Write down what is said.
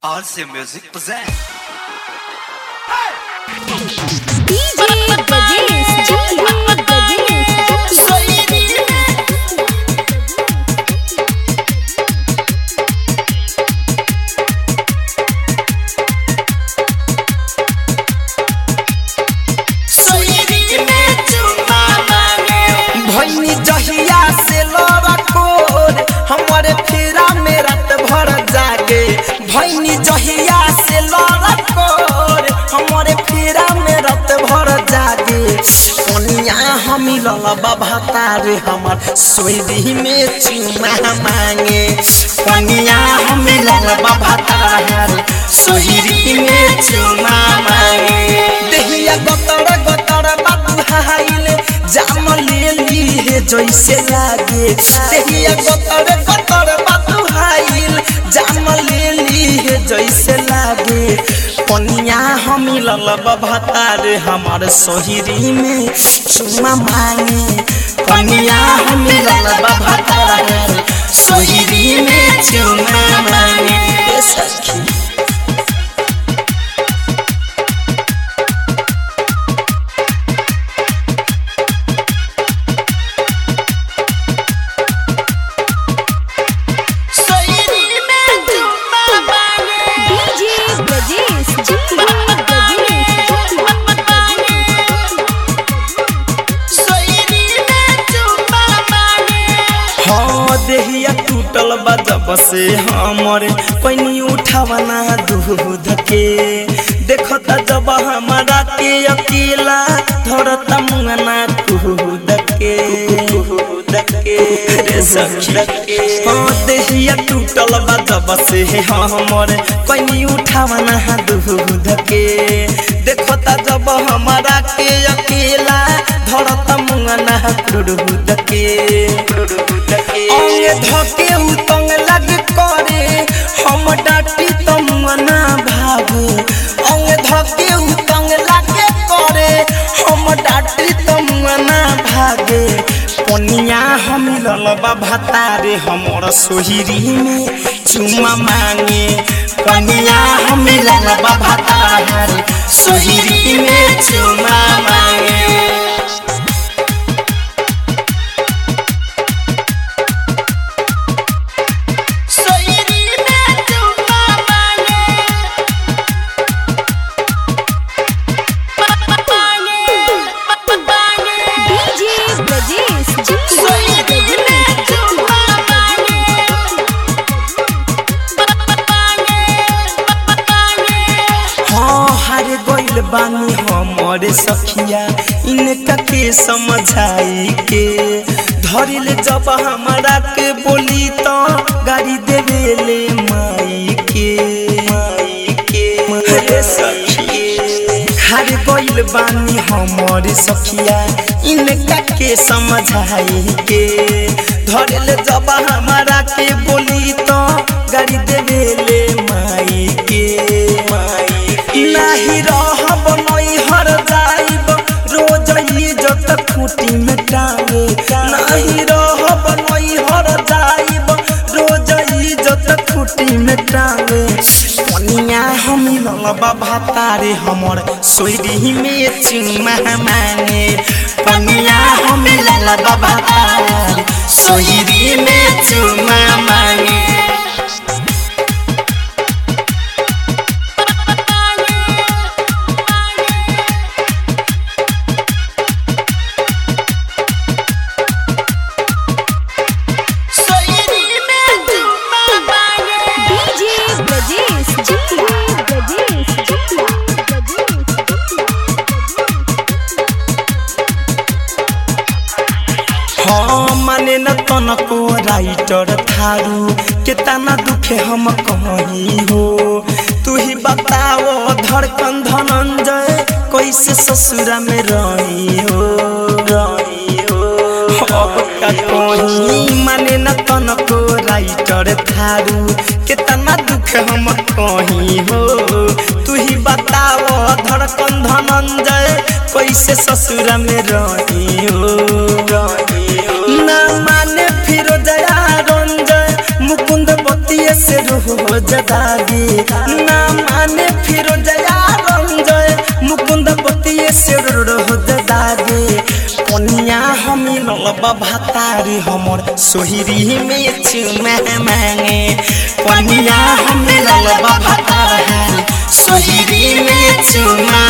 RC Music presents DJ Brajesh भैनी जहिया से लड़ा कोर हमारे फेरा में रात भर जागे भैनी जहिया से लड़ा कोर हमारे फेरा में रात भर जागे कनिया हम ललबा भातारे हमार सोईदी में चुमा मांगे कनिया हम ललबा भातारे सोईदी में चुमा मांगे देहिया गतर गतर बाबू हाइले जाम ले ली है जैसे लागे देहिया गतर गतर बाबू हाइल जाम ले ली है जैसे लागे कनिया हम ललबा भातारे हमार सोहिरी में चुमा मांगे कनिया हम ललबा भातारे सोहिरी में चुमा मांगे सखी देहिया टूटल बा जब से हमरे पैनी उठावना दूध के देखता जब हमारा के अकेला धरता मुंगना कूद के रे सखी देहिया टूटल बा जब से हमरे पैनी उठावना दूध के देखता जब हमारा के अकेला धरता मुंगना कूद के अंगे धके उतंग लग करे हम डाटी तमना भागे अंगे धके उतंग लग करे हम डाटी तमना भागे पनिया हम ललबा भातारे हमर सोहिरी में चुमा मांगे पनिया हम ललबा भातारे सोहिरी में चुमा मांगे बानी हमारे सखिया इनका के समझाई के धरिले जब हमारा के बोली तो गाड़ी देवेले माई के सखी हर गइल बानी हमारे सखिया इनका के समझाई के धरिले जब हमारा के बोली तो गाड़ी देवेले माई के नाही रहब नई हर जाइब रोज इज्जत खूटी में टांगे नाही रहब नई हर जाइब रोज इज्जत खूटी में टांगे कनिया हम ललबा भातारे हमर सोईदी में चुमा मांगे कनिया हम ललबा भातारे सोईदी में चुमा मांगे माने न तनको राइटर थारू केतना दुखे हम कहीं हो तू ही बताओ धड़कन धनंजय कैसे ससुरा में रही हो अब का कहीं माने न तनको राइटर थारू केतना दुख हम कहीं हो तू ही बताओ धड़कन धनंजय कैसे ससुरा में रही हो ना माने फिर दया रंजय मुकुंद बतिये से रोज दागी रोद दागे पनिया हम ललबा भातारी हमर सोहिरी में चुमा मांगे पनिया हम ललबा भातारी सोहिरी में चुमा